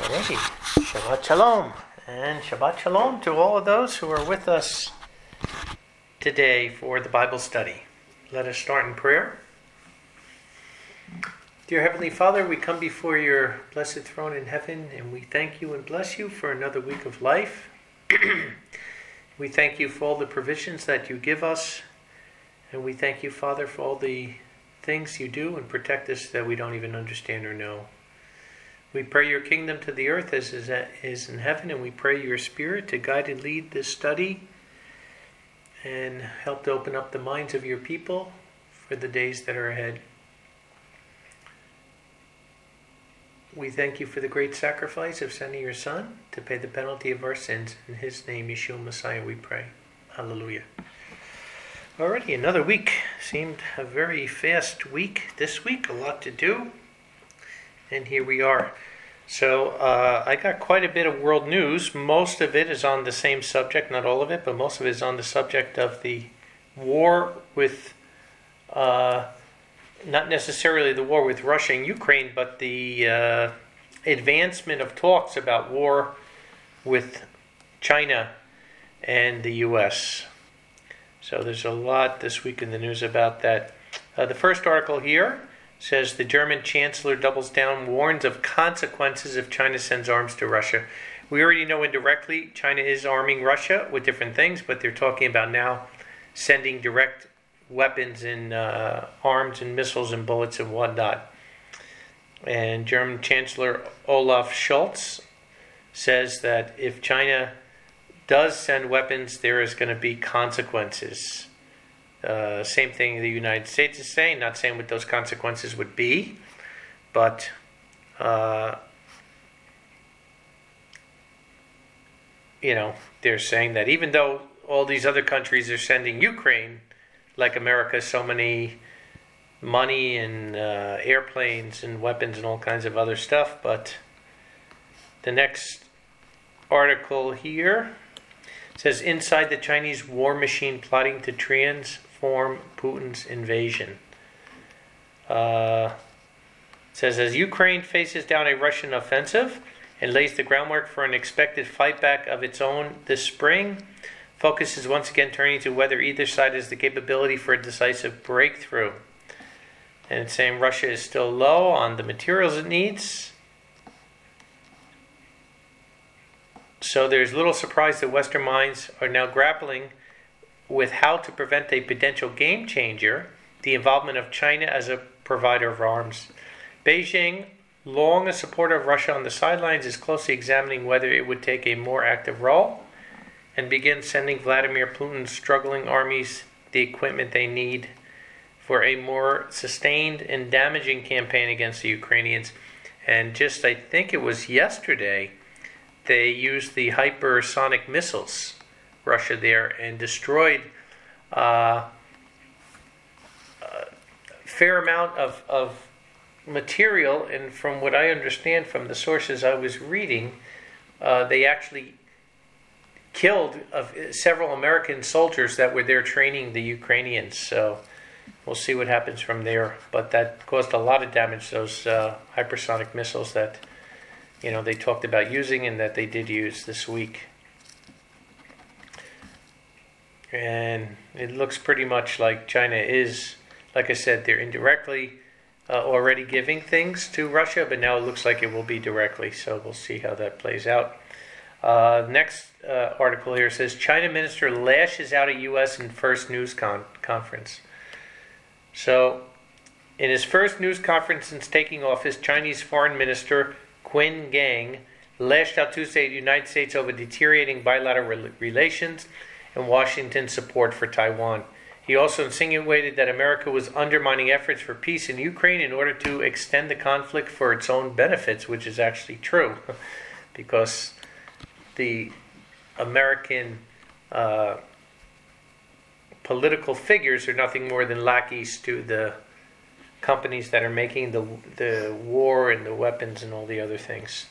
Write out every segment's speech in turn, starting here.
Alrighty, Shabbat Shalom, and Shabbat Shalom to all of those who are with us today for the Bible study. Let us start in prayer. Dear Heavenly Father, we come before your blessed throne in heaven, and we thank you and bless you for another week of life. We thank you for all the provisions that you give us, and we thank you, Father, for all the things you do and protect us that we don't even understand or know. We pray your kingdom to the earth as is in heaven, and we pray your Spirit to guide and lead this study and help to open up the minds of your people for the days that are ahead. We thank you for the great sacrifice of sending your Son to pay the penalty of our sins. In his name, Yeshua Messiah, we pray. Hallelujah. Already another week. Seemed a very fast week this week, a lot to do. And here we are. So I got quite a bit of world news. Most of it is on the same subject, not all of it, but most of it is on the subject of the war with, not necessarily the war with Russia and Ukraine, but the advancement of talks about war with China and the U.S. So there's a lot this week in the news about that. The first article here says the German Chancellor doubles down, warns of consequences if China sends arms to Russia. We already know indirectly China is arming Russia with different things, but they're talking about now sending direct weapons and arms and missiles and bullets and whatnot. And German Chancellor Olaf Scholz says that if China does send weapons, there is going to be consequences. Same thing the United States is saying, not saying what those consequences would be, but they're saying that even though all these other countries are sending Ukraine, like America, so many money and airplanes and weapons and all kinds of other stuff, but the next article here says inside the Chinese war machine plotting to transform Putin's invasion. It says as Ukraine faces down a Russian offensive and lays the groundwork for an expected fight back of its own this spring, focus is once again turning to whether either side has the capability for a decisive breakthrough. And it's saying Russia is still low on the materials it needs. So there's little surprise that Western minds are now grappling with how to prevent a potential game changer, the involvement of China as a provider of arms. Beijing, long a supporter of Russia on the sidelines, is closely examining whether it would take a more active role and begin sending Vladimir Putin's struggling armies the equipment they need for a more sustained and damaging campaign against the Ukrainians. And just, I think it was yesterday, they used the hypersonic missiles, Russia there, and destroyed a fair amount of material. And from what I understand from the sources I was reading, they actually killed several American soldiers that were there training the Ukrainians. So we'll see what happens from there. But that caused a lot of damage, those hypersonic missiles that they talked about using and that they did use this week. And it looks pretty much like China is, like I said, they're indirectly already giving things to Russia, but now it looks like it will be directly. So we'll see how that plays out. Next article here says China minister lashes out at U.S. in first news conference. So in his first news conference since taking office, Chinese foreign minister Qin Gang lashed out Tuesday at the United States over deteriorating bilateral relations and Washington's support for Taiwan. He also insinuated that America was undermining efforts for peace in Ukraine in order to extend the conflict for its own benefits, which is actually true, because the American political figures are nothing more than lackeys to the companies that are making the war and the weapons and all the other things.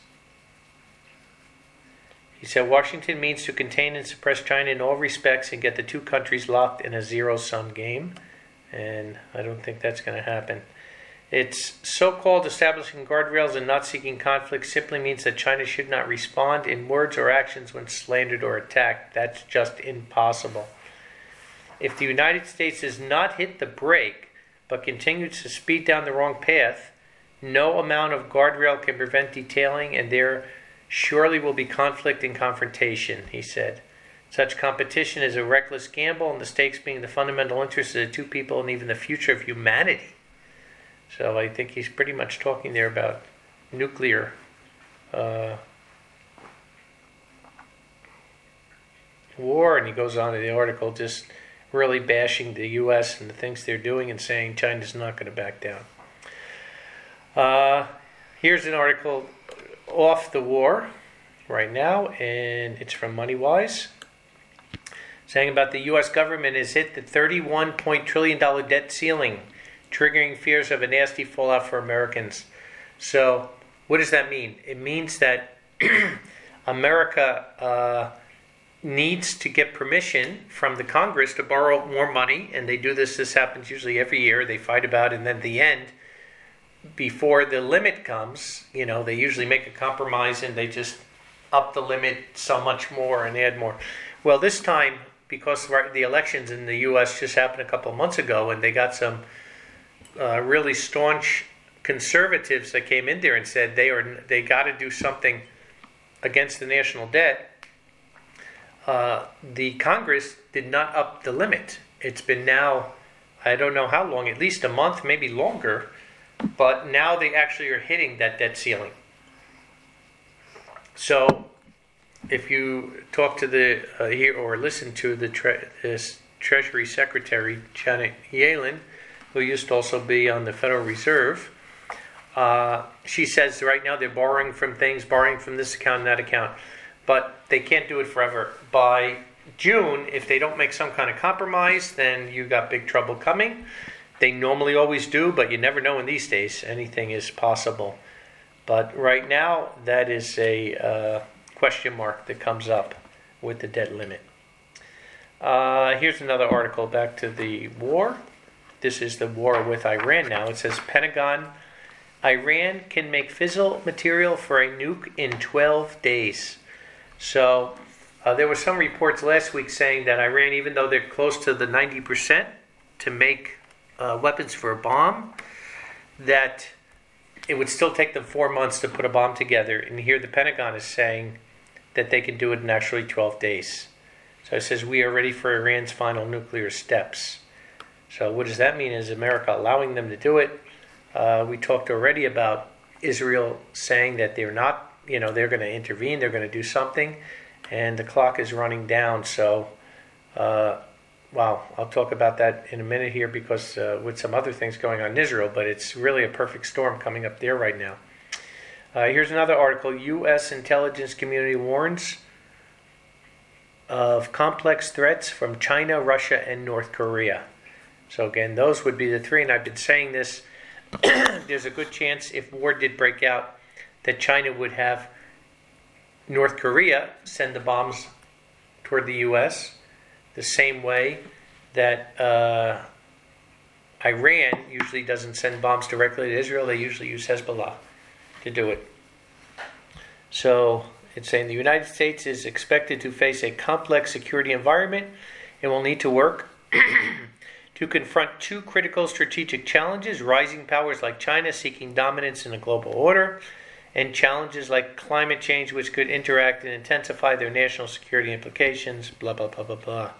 He said Washington means to contain and suppress China in all respects and get the two countries locked in a zero-sum game. And I don't think that's going to happen. It's so-called establishing guardrails and not seeking conflict simply means that China should not respond in words or actions when slandered or attacked. That's just impossible. If the United States does not hit the brake but continues to speed down the wrong path, no amount of guardrail can prevent detailing, and there surely will be conflict and confrontation, he said. Such competition is a reckless gamble, and the stakes being the fundamental interests of the two people and even the future of humanity. So I think he's pretty much talking there about nuclear war, and he goes on in the article just really bashing the U.S. and the things they're doing and saying China's not going to back down. Here's an article off the war right now, and it's from MoneyWise, saying about the U.S. government has hit the $31 trillion debt ceiling, triggering fears of a nasty fallout for Americans. So what does that mean? It means that America needs to get permission from the Congress to borrow more money, and they do this. This happens usually every year. They fight about it, and then at the end, before the limit comes, they usually make a compromise and they just up the limit so much more and add more. Well, this time, because the elections in the U.S. just happened a couple of months ago, and they got some really staunch conservatives that came in there and said they got to do something against the national debt. The Congress did not up the limit. It's been now, I don't know how long, at least a month, maybe longer, but now they actually are hitting that debt ceiling. So if you talk to the or listen to the Treasury Secretary Janet Yellen, who used to also be on the Federal Reserve, she says right now they're borrowing from this account and that account, but they can't do it forever. By June, if they don't make some kind of compromise, then you got big trouble coming. They normally always do, but you never know in these days. Anything is possible. But right now, that is a question mark that comes up with the debt limit. Here's another article back to the war. This is the war with Iran now. It says, Pentagon, Iran can make fissile material for a nuke in 12 days. So there were some reports last week saying that Iran, even though they're close to the 90% to make weapons for a bomb, that it would still take them 4 months to put a bomb together. And here the Pentagon is saying that they can do it in actually 12 days. So it says, we are ready for Iran's final nuclear steps. So what does that mean? Is America allowing them to do it? We talked already about Israel saying that they're not, they're going to intervene, they're going to do something, and the clock is running down. So, I'll talk about that in a minute here because with some other things going on in Israel, but it's really a perfect storm coming up there right now. Here's another article. U.S. intelligence community warns of complex threats from China, Russia, and North Korea. So again, those would be the three, and I've been saying this. There's a good chance if war did break out that China would have North Korea send the bombs toward the U.S. the same way that Iran usually doesn't send bombs directly to Israel. They usually use Hezbollah to do it. So it's saying the United States is expected to face a complex security environment and will need to work to confront two critical strategic challenges: rising powers like China seeking dominance in a global order, and challenges like climate change, which could interact and intensify their national security implications, blah, blah, blah, blah, blah.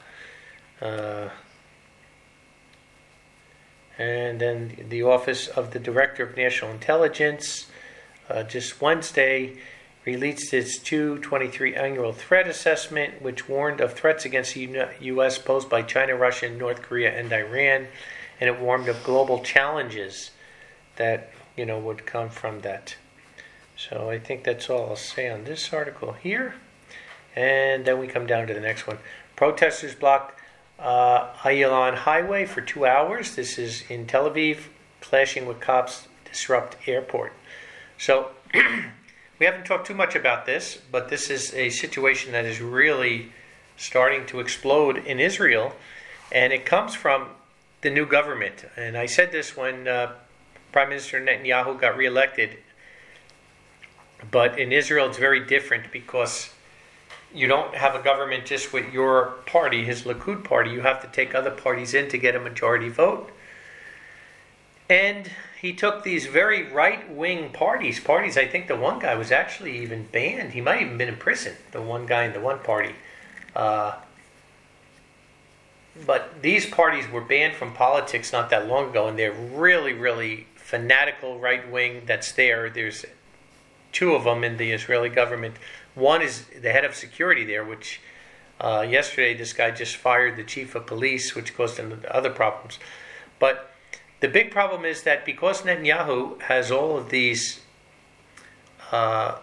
And then the Office of the Director of National Intelligence, just Wednesday, released its 2023 annual threat assessment, which warned of threats against the U.S. posed by China, Russia, North Korea, and Iran, and it warned of global challenges that would come from that. So I think that's all I'll say on this article here, and then we come down to the next one. Protesters blocked Ayalon Highway for 2 hours. This is in Tel Aviv. Clashing with cops disrupt airport. So we haven't talked too much about this, but this is a situation that is really starting to explode in Israel, and it comes from the new government. And I said this when Prime Minister Netanyahu got reelected. But in Israel, it's very different because you don't have a government just with your party, his Likud party. You have to take other parties in to get a majority vote. And he took these very right-wing parties. I think the one guy was actually even banned. He might have even been in prison, the one guy in the one party. But these parties were banned from politics not that long ago, and they're really, really fanatical right-wing that's there. There's two of them in the Israeli government. One is the head of security there, which yesterday this guy just fired the chief of police, which caused him other problems. But the big problem is that because Netanyahu has all of these, not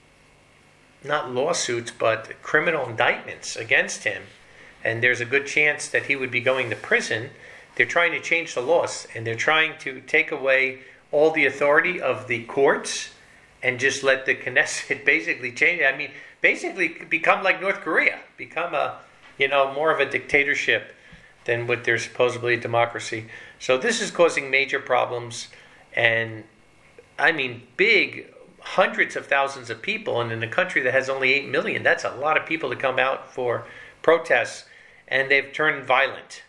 lawsuits, but criminal indictments against him, and there's a good chance that he would be going to prison, they're trying to change the laws, and they're trying to take away all the authority of the courts and just let the Knesset basically change it. I mean, basically become like North Korea, become more of a dictatorship than what they're supposedly a democracy. So this is causing major problems, and I mean big, hundreds of thousands of people, and in a country that has only 8 million, that's a lot of people to come out for protests, and they've turned violent.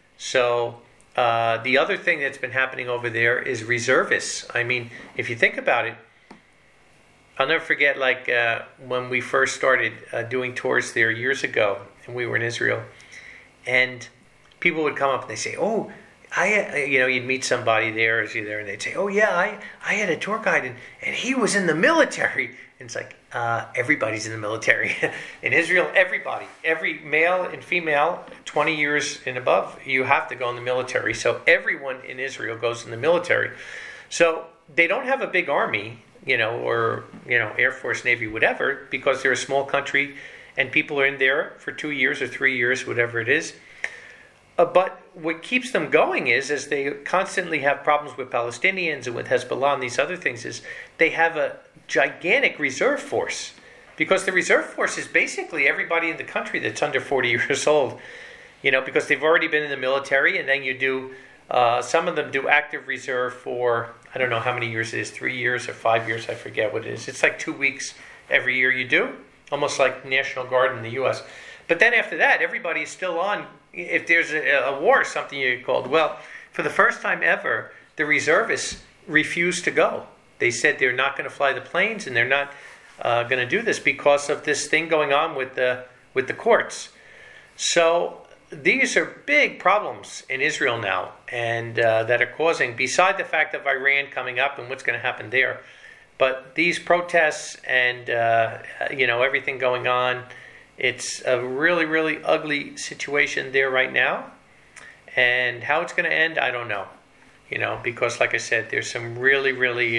So the other thing that's been happening over there is reservists. I mean, if you think about it, I'll never forget, when we first started doing tours there years ago, and we were in Israel, and people would come up and they say, "Oh, you'd meet somebody there as you're there, and they'd say, "Oh yeah, I had a tour guide, and he was in the military." And it's like, everybody's in the military in Israel. Everybody, every male and female, 20 years and above, you have to go in the military. So everyone in Israel goes in the military. So they don't have a big army, or Air Force, Navy, whatever, because they're a small country, and people are in there for 2 years or 3 years, whatever it is. But what keeps them going is, as they constantly have problems with Palestinians and with Hezbollah and these other things, is they have a gigantic reserve force. Because the reserve force is basically everybody in the country that's under 40 years old. Because they've already been in the military, and then you do, some of them do active reserve for, I don't know how many years it is, 3 years or 5 years, I forget what it is. It's like 2 weeks every year you do, almost like National Guard in the U.S. But then after that, everybody is still on. If there's a war or something you called, well, for the first time ever, the reservists refused to go. They said they're not going to fly the planes, and they're not going to do this because of this thing going on with the courts. So these are big problems in Israel now, and that are causing, beside the fact of Iran coming up and what's going to happen there, but these protests and everything going on. It's a really, really ugly situation there right now. And how it's going to end, I don't know. Because like I said, there's some really, really...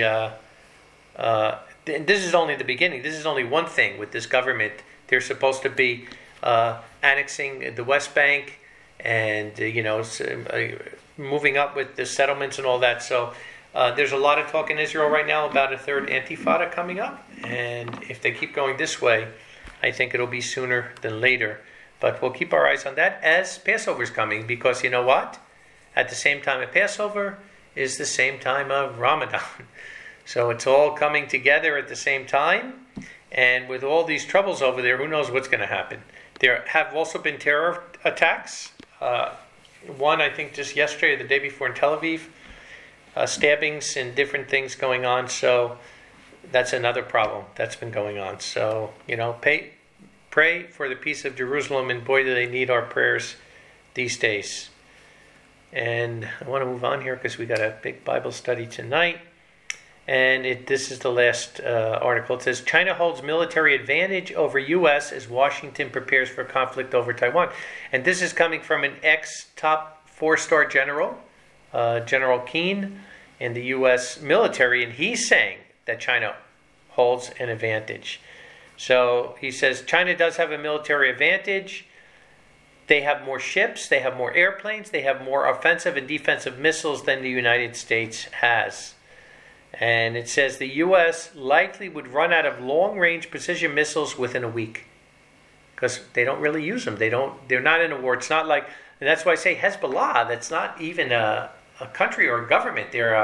this is only the beginning. This is only one thing with this government. They're supposed to be annexing the West Bank and, moving up with the settlements and all that. So there's a lot of talk in Israel right now about a third intifada coming up. And if they keep going this way, I think it'll be sooner than later. But we'll keep our eyes on that as Passover's coming, because you know what? At the same time of Passover is the same time of Ramadan. So it's all coming together at the same time. And with all these troubles over there, who knows what's going to happen? There have also been terror attacks. One, I think, just yesterday or the day before in Tel Aviv. Stabbings and different things going on. So that's another problem that's been going on. So, pray for the peace of Jerusalem, and boy, do they need our prayers these days. And I want to move on here because we got a big Bible study tonight. And this is the last article. It says, China holds military advantage over U.S. as Washington prepares for conflict over Taiwan. And this is coming from an ex-top 4-star general, General Keane, in the U.S. military, and he's saying that China holds an advantage. So he says China does have a military advantage. They have more ships, they have more airplanes, they have more offensive and defensive missiles than the United States has. And it says the U.S. likely would run out of long-range precision missiles within a week, because they don't really use them. They're not in a war. It's not like, and that's why I say Hezbollah. That's not even a country or a government. They're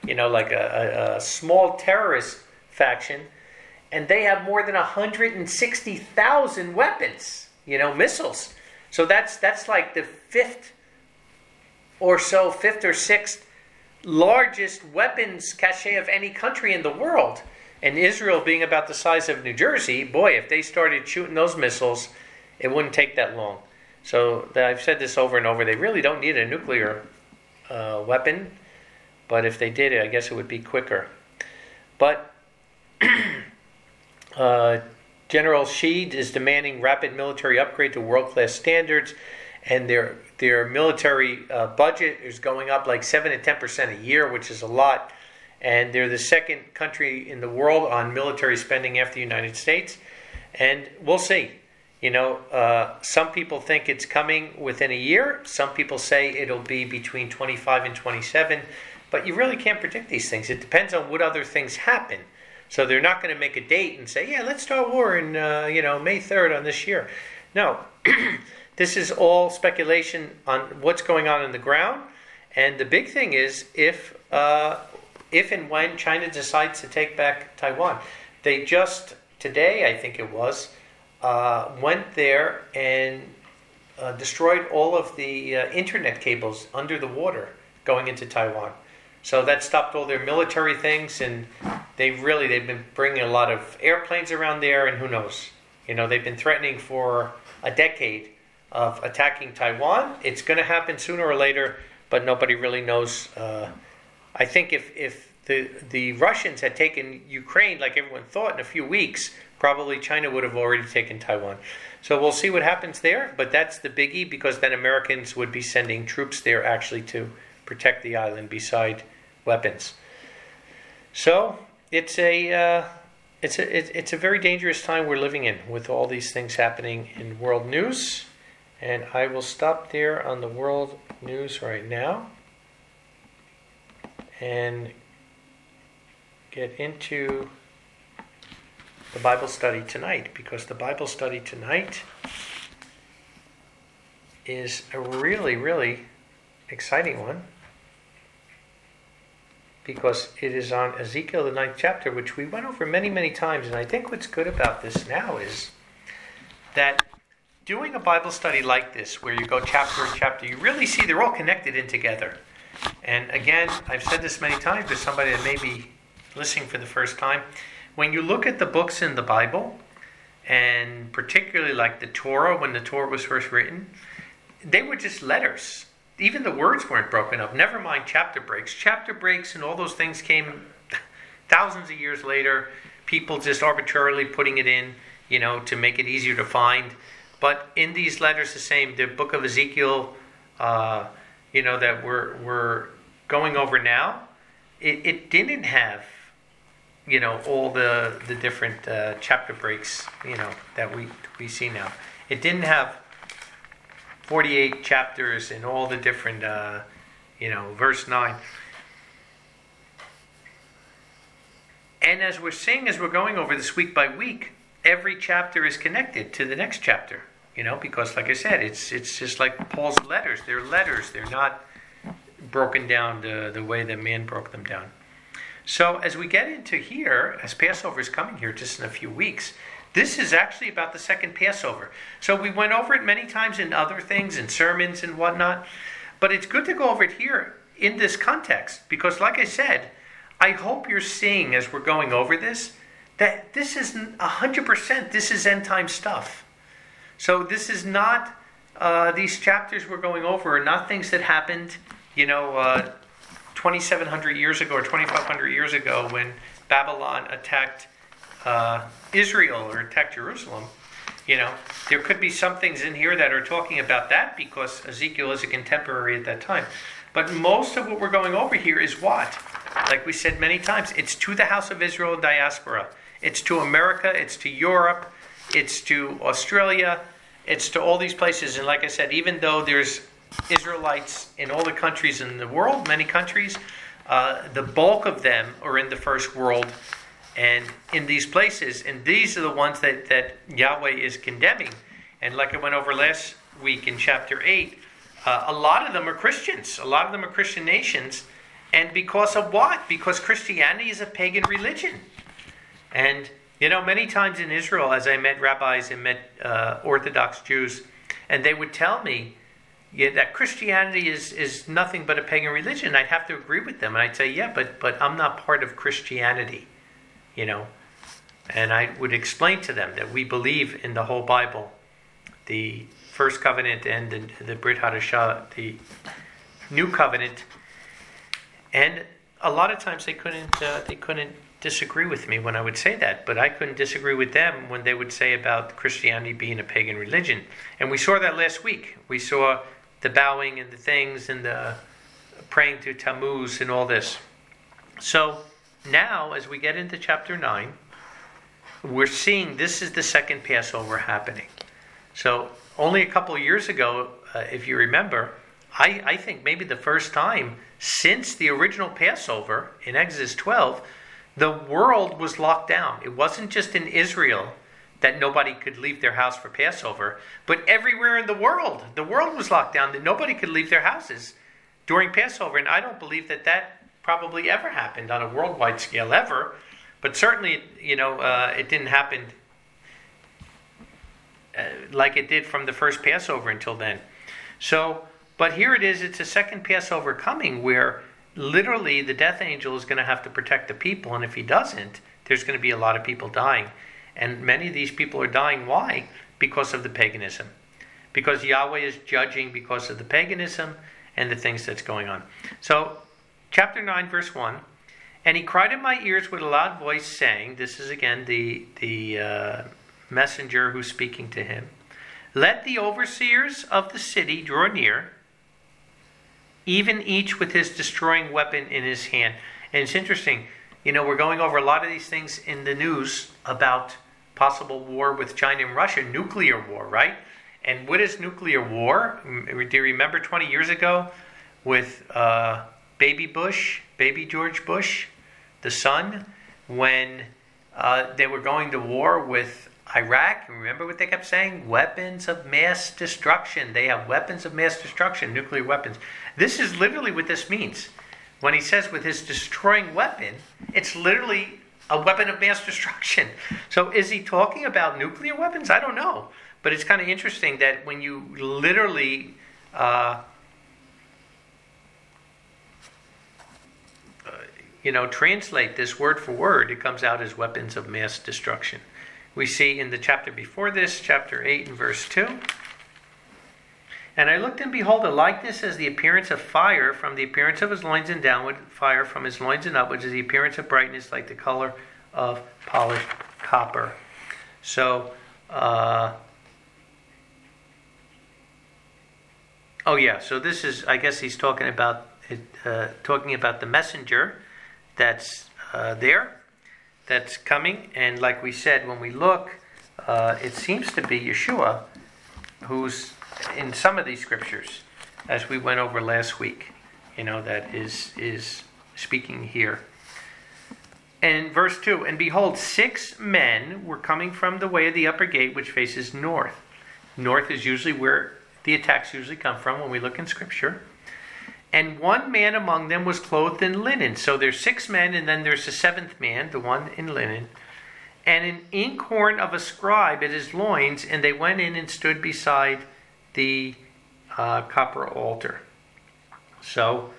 like a small terrorist faction, and they have more than 160,000 weapons, missiles. So that's like the fifth or sixth largest weapons cache of any country in the world. And Israel being about the size of New Jersey, boy, if they started shooting those missiles, it wouldn't take that long. So I've said this over and over, they really don't need a nuclear weapon, but if they did it, I guess it would be quicker. But General Xi is demanding rapid military upgrade to world-class standards, and their military budget is going up like 7 to 10% a year, which is a lot. And they're the second country in the world on military spending after the United States. And we'll see. Some people think it's coming within a year. Some people say it'll be between 25 and 27. But you really can't predict these things. It depends on what other things happen. So they're not going to make a date and say, yeah, let's start war in May 3rd on this year. No. This is all speculation on what's going on the ground. And the big thing is if and when China decides to take back Taiwan. They just, today I think it was, went there and destroyed all of the internet cables under the water going into Taiwan. So that stopped all their military things, and they've been bringing a lot of airplanes around there, and who knows. They've been threatening for a decade of attacking Taiwan. It's going to happen sooner or later, but nobody really knows. I think if the Russians had taken Ukraine like everyone thought in a few weeks, probably China would have already taken Taiwan. So we'll see what happens there, but that's the biggie, because then Americans would be sending troops there actually to protect the island beside weapons. So it's a very dangerous time we're living in with all these things happening in world news. And I will stop there on the world news right now and get into the Bible study tonight, because the Bible study tonight is a really, really exciting one, because it is on Ezekiel, the 9th chapter, which we went over many, many times. And I think what's good about this now is that doing a Bible study like this, where you go chapter and chapter, you really see they're all connected in together. And again, I've said this many times to somebody that may be listening for the first time. When you look at the books in the Bible, and particularly like the Torah, when the Torah was first written, they were just letters. Even the words weren't broken up. Never mind chapter breaks. Chapter breaks and all those things came thousands of years later. People just arbitrarily putting it in, to make it easier to find. But in these letters, the same. The book of Ezekiel, that we're going over now, it didn't have, all the different chapter breaks, that we see now. It didn't have 48 chapters and all the different, verse 9. And as we're seeing, as we're going over this week by week, every chapter is connected to the next chapter, because like I said, it's just like Paul's letters. They're letters. They're not broken down the way that man broke them down. So as we get into here, as Passover is coming here just in a few weeks, this is actually about the second Passover. So we went over it many times in other things, in sermons and whatnot. But it's good to go over it here in this context. Because like I said, I hope you're seeing as we're going over this, that this is 100%, this is end time stuff. So this is not, these chapters we're going over are not things that happened, 2,700 years ago or 2,500 years ago when Babylon attacked Israel or attacked Jerusalem. There could be some things in here that are talking about that, because Ezekiel is a contemporary at that time. But most of what we're going over here is what? Like we said many times, it's to the house of Israel diaspora. It's to America, it's to Europe, it's to Australia, it's to all these places. And like I said, even though there's Israelites in all the countries in the world, many countries, the bulk of them are in the first world and in these places. And these are the ones that Yahweh is condemning. And like I went over last week in chapter 8, a lot of them are Christians. A lot of them are Christian nations. And because of what? Because Christianity is a pagan religion. And, many times in Israel, as I met rabbis and met Orthodox Jews, and they would tell me that Christianity is nothing but a pagan religion. I'd have to agree with them. And I'd say, yeah, but I'm not part of Christianity, And I would explain to them that we believe in the whole Bible, the First Covenant and the Brit Hadashah, the New Covenant. And a lot of times they couldn't disagree with me when I would say that, but I couldn't disagree with them when they would say about Christianity being a pagan religion. And we saw that last week. We saw the bowing and the things and the praying to Tammuz and all this. So now, as we get into chapter 9, we're seeing this is the second Passover happening. So only a couple of years ago, if you remember, I think maybe the first time since the original Passover in Exodus 12, the world was locked down. It wasn't just in Israel that nobody could leave their house for Passover, but everywhere in the world was locked down, that nobody could leave their houses during Passover. And I don't believe that probably ever happened on a worldwide scale ever, but certainly, it didn't happen like it did from the first Passover until then. So, but here it is, it's a second Passover coming where literally the death angel is going to have to protect the people, and if he doesn't, there's going to be a lot of people dying. And many of these people are dying. Why? Because of the paganism. Because Yahweh is judging because of the paganism and the things that's going on. So, chapter 9, verse 1, and he cried in my ears with a loud voice, saying, this is again the messenger who's speaking to him, let the overseers of the city draw near, even each with his destroying weapon in his hand. And it's interesting, we're going over a lot of these things in the news about possible war with China and Russia, nuclear war, right? And what is nuclear war? Do you remember 20 years ago with baby George Bush, the son, when they were going to war with Iraq? Remember what they kept saying? Weapons of mass destruction. They have weapons of mass destruction, nuclear weapons. This is literally what this means. When he says with his destroying weapon, it's literally a weapon of mass destruction. So is he talking about nuclear weapons? I don't know. But it's kind of interesting that when you literally translate this word for word, it comes out as weapons of mass destruction. We see in the chapter before this, chapter 8 and verse 2. And I looked and behold a likeness as the appearance of fire from the appearance of his loins and downward, fire from his loins and upwards, as the appearance of brightness like the color of polished copper. So, so this is, I guess he's talking about the messenger that's there. That's coming, and like we said, when we look, it seems to be Yeshua, who's in some of these scriptures, as we went over last week, that is speaking here. And verse 2, and behold, 6 men were coming from the way of the upper gate, which faces north. North is usually where the attacks usually come from when we look in scripture. And one man among them was clothed in linen. So there's 6 men, and then there's the 7th man, the one in linen. And an inkhorn of a scribe at his loins, and they went in and stood beside the copper altar. So,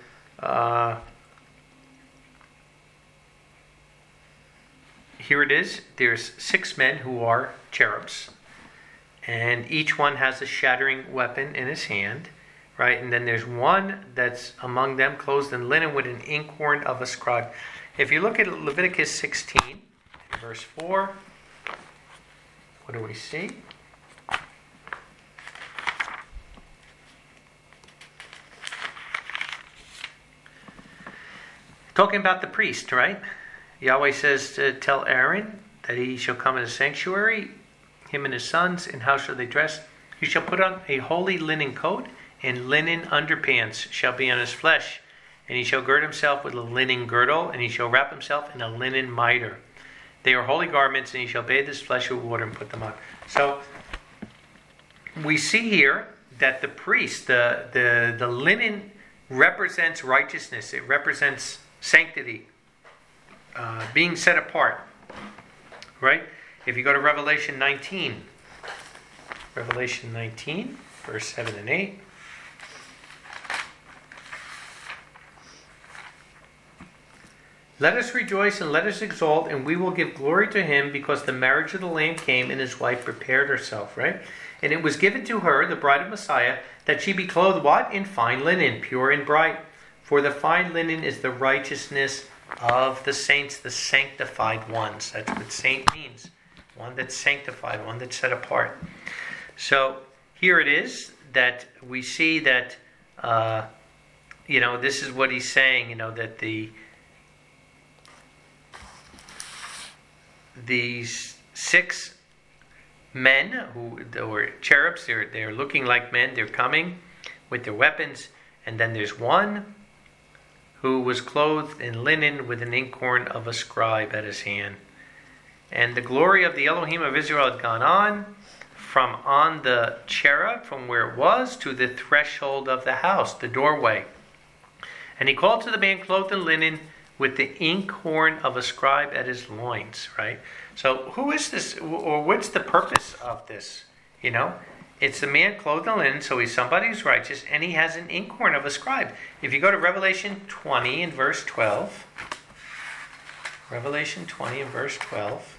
here it is. There's 6 men who are cherubs. And each one has a shattering weapon in his hand. Right, and then there's one that's among them clothed in linen with an inkhorn of a scribe. If you look at Leviticus 16, verse 4, what do we see? Talking about the priest, right? Yahweh says to tell Aaron that he shall come in the sanctuary, him and his sons, and how shall they dress? You shall put on a holy linen coat, and linen underpants shall be on his flesh. And he shall gird himself with a linen girdle, and he shall wrap himself in a linen mitre. They are holy garments, and he shall bathe his flesh with water and put them on. So, we see here that the priest, the linen represents righteousness. It represents sanctity, being set apart. Right? If you go to Revelation 19, verse 7 and 8. Let us rejoice and let us exult, and we will give glory to him, because the marriage of the Lamb came, and his wife prepared herself, right? And it was given to her, the bride of Messiah, that she be clothed what? In fine linen, pure and bright. For the fine linen is the righteousness of the saints, the sanctified ones. That's what saint means. One that's sanctified, one that's set apart. So here it is that we see that, this is what he's saying, that these 6 men who were cherubs, they're looking like men, they're coming with their weapons, and then there's one who was clothed in linen with an inkhorn of a scribe at his hand. And the glory of the Elohim of Israel had gone on from on the cherub, from where it was, to the threshold of the house, the doorway. And he called to the man clothed in linen with the inkhorn of a scribe at his loins, right? So who is this, or what's the purpose of this? It's the man clothed in linen, so he's somebody who's righteous, and he has an inkhorn of a scribe. If you go to Revelation 20 and verse 12, Revelation 20 and verse 12,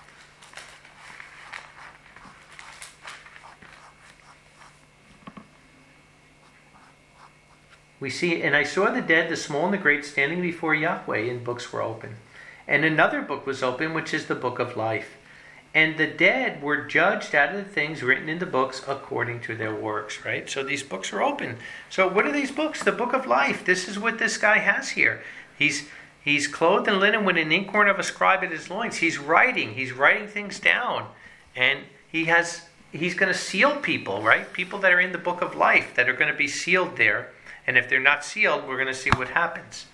we see, and I saw the dead, the small and the great, standing before Yahweh, and books were open. And another book was open, which is the book of life. And the dead were judged out of the things written in the books according to their works, right? So these books are open. So what are these books? The book of life. This is what this guy has here. He's clothed in linen with an inkhorn of a scribe at his loins. He's writing things down. And he's going to seal people, right? People that are in the book of life that are going to be sealed there. And if they're not sealed, we're going to see what happens.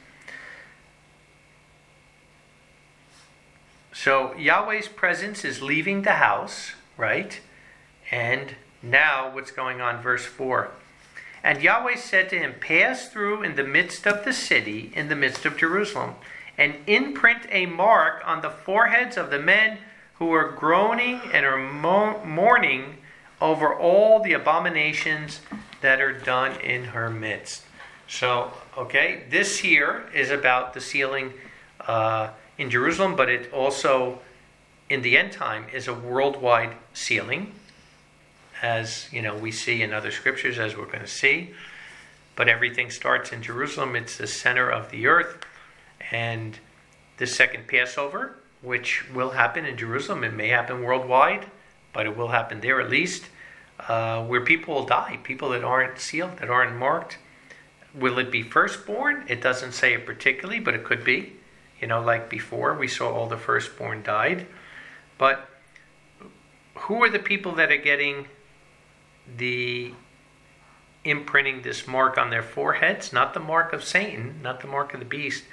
So Yahweh's presence is leaving the house, right? And now what's going on? Verse 4. And Yahweh said to him, pass through in the midst of the city, in the midst of Jerusalem, and imprint a mark on the foreheads of the men who are groaning and are mourning over all the abominations that are done in her midst. So, this here is about the sealing in Jerusalem, but it also, in the end time, is a worldwide sealing, as we see in other scriptures, as we're going to see. But everything starts in Jerusalem. It's the center of the earth. And the second Passover, which will happen in Jerusalem, it may happen worldwide, but it will happen there at least, where people will die, people that aren't sealed, that aren't marked. Will it be firstborn? It doesn't say it particularly, but it could be. Like before, we saw all the firstborn died. But who are the people that are getting the imprinting this mark on their foreheads? Not the mark of Satan, not the mark of the beast,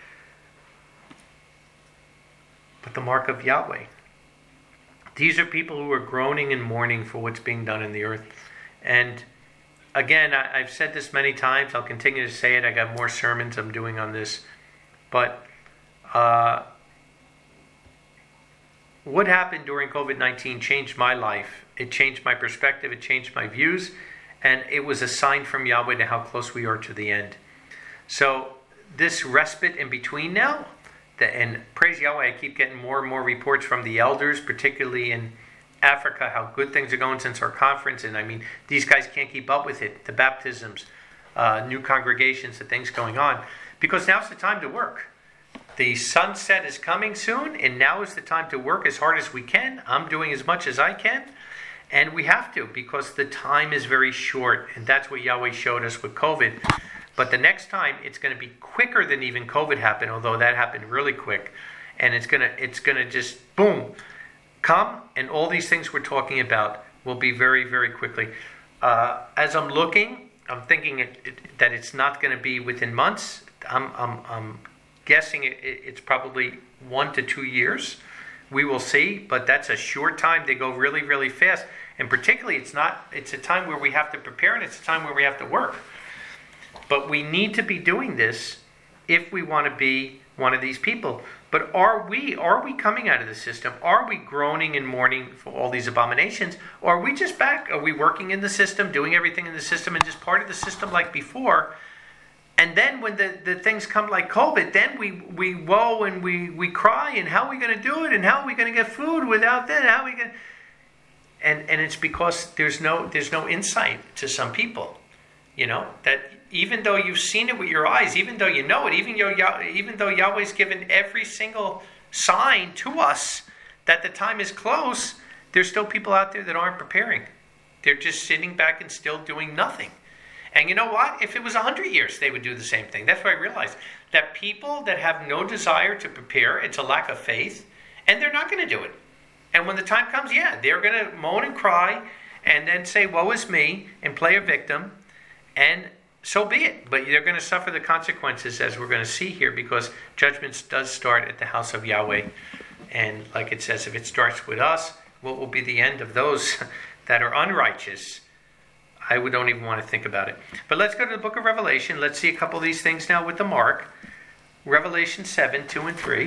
but the mark of Yahweh. These are people who are groaning and mourning for what's being done in the earth. And again, I've said this many times. I'll continue to say it. I got more sermons I'm doing on this. But what happened during COVID-19 changed my life. It changed my perspective. It changed my views. And it was a sign from Yahweh to how close we are to the end. So this respite in between now, and praise Yahweh, I keep getting more and more reports from the elders, particularly in Africa, how good things are going since our conference. And these guys can't keep up with it. The baptisms, new congregations, the things going on. Because now's the time to work. The sunset is coming soon, and now is the time to work as hard as we can. I'm doing as much as I can. And we have to, because the time is very short. And that's what Yahweh showed us with COVID. But the next time, it's going to be quicker than even COVID happened, although that happened really quick. And it's going to just, boom, come, and all these things we're talking about will be very, very quickly. As I'm looking, I'm thinking that it's not going to be within months. I'm guessing it's probably 1 to 2 years. We will see, but that's a short time. They go really, really fast. And particularly, it's a time where we have to prepare, and it's a time where we have to work. But we need to be doing this if we want to be one of these people. But are we coming out of the system? Are we groaning and mourning for all these abominations? Or are we just back? Are we working in the system, doing everything in the system, and just part of the system like before? And then when the things come like COVID, then we woe and we cry, and how are we going to do it? And how are we going to get food without that? How are we going? And it's because there's no insight to some people, that even though you've seen it with your eyes, even though you know it, even though Yahweh's given every single sign to us that the time is close, there's still people out there that aren't preparing. They're just sitting back and still doing nothing. And you know what? If it was 100 years, they would do the same thing. That's why I realized that people that have no desire to prepare, it's a lack of faith, and they're not going to do it. And when the time comes, they're going to moan and cry and then say, woe is me, and play a victim, and so be it. But they're going to suffer the consequences, as we're going to see here, because judgment does start at the house of Yahweh. And like it says, if it starts with us, what will be the end of those that are unrighteous? I don't even want to think about it. But let's go to the book of Revelation. Let's see a couple of these things now with the mark. Revelation 7, 2 and 3.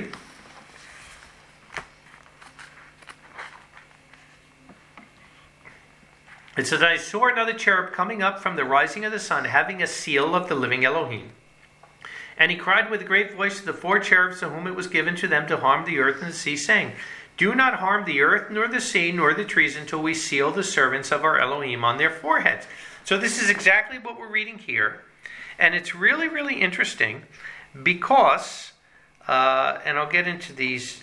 It says, I saw another cherub coming up from the rising of the sun, having a seal of the living Elohim. And he cried with a great voice to the 4 cherubs to whom it was given to them to harm the earth and the sea, saying, do not harm the earth, nor the sea, nor the trees, until we seal the servants of our Elohim on their foreheads. So this is exactly what we're reading here. And it's really, really interesting because, and I'll get into these,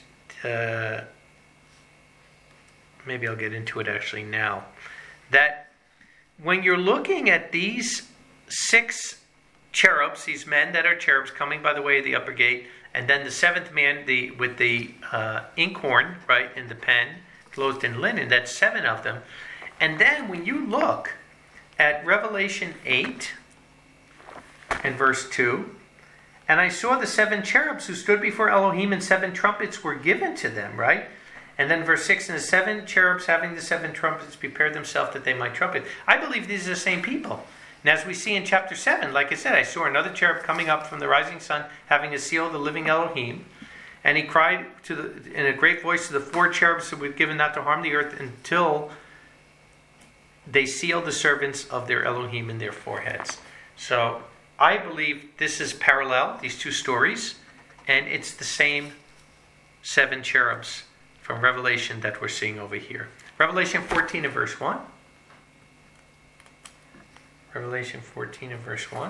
maybe I'll get into it actually now, that when you're looking at these 6 cherubs, these men that are cherubs coming by the way of the upper gate, and then the 7th man with the inkhorn, right, in the pen, clothed in linen, that's 7 of them. And then when you look at Revelation 8 and verse 2, and I saw the 7 cherubs who stood before Elohim, and 7 trumpets were given to them, right? And then verse 6, and the 7 cherubs having the 7 trumpets prepared themselves that they might trumpet. I believe these are the same people. And as we see in chapter 7, like I said, I saw another cherub coming up from the rising sun, having a seal of the living Elohim. And he cried in a great voice to the 4 cherubs who were given not to harm the earth until they sealed the servants of their Elohim in their foreheads. So I believe this is parallel, these 2 stories, and it's the same 7 cherubs from Revelation that we're seeing over here. Revelation 14 and verse 1. Revelation 14 and verse 1.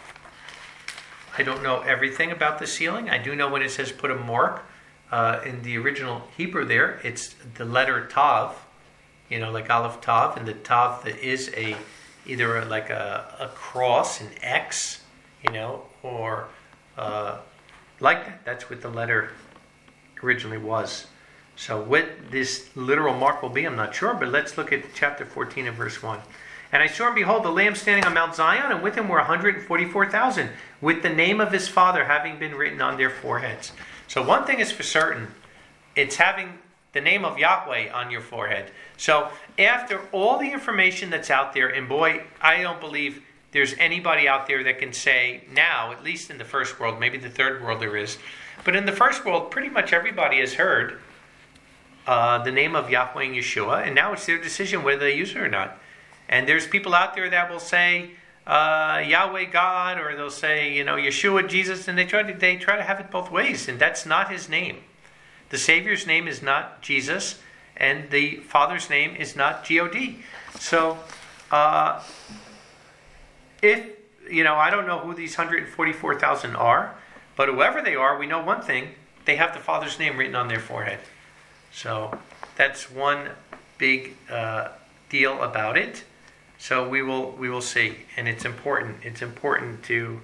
I don't know everything about the sealing. I do know when it says put a mark. In the original Hebrew there, it's the letter Tav, like Aleph Tav, and the Tav that is either like a cross, an X, or like that. That's what the letter originally was. So what this literal mark will be, I'm not sure, but let's look at chapter 14 and verse 1. And I saw and behold the Lamb standing on Mount Zion, and with him were 144,000, with the name of his Father having been written on their foreheads. So one thing is for certain, it's having the name of Yahweh on your forehead. So after all the information that's out there, and boy, I don't believe there's anybody out there that can say now, at least in the first world, maybe the third world there is, but in the first world, pretty much everybody has heard the name of Yahweh and Yeshua, and now it's their decision whether they use it or not. And there's people out there that will say Yahweh God, or they'll say Yeshua Jesus, and they try to have it both ways, and that's not his name. The Savior's name is not Jesus, and the Father's name is not God. So if I don't know who these 144,000 are, but whoever they are, we know one thing: they have the Father's name written on their forehead. So that's one big deal about it. So we will see, and it's important. It's important to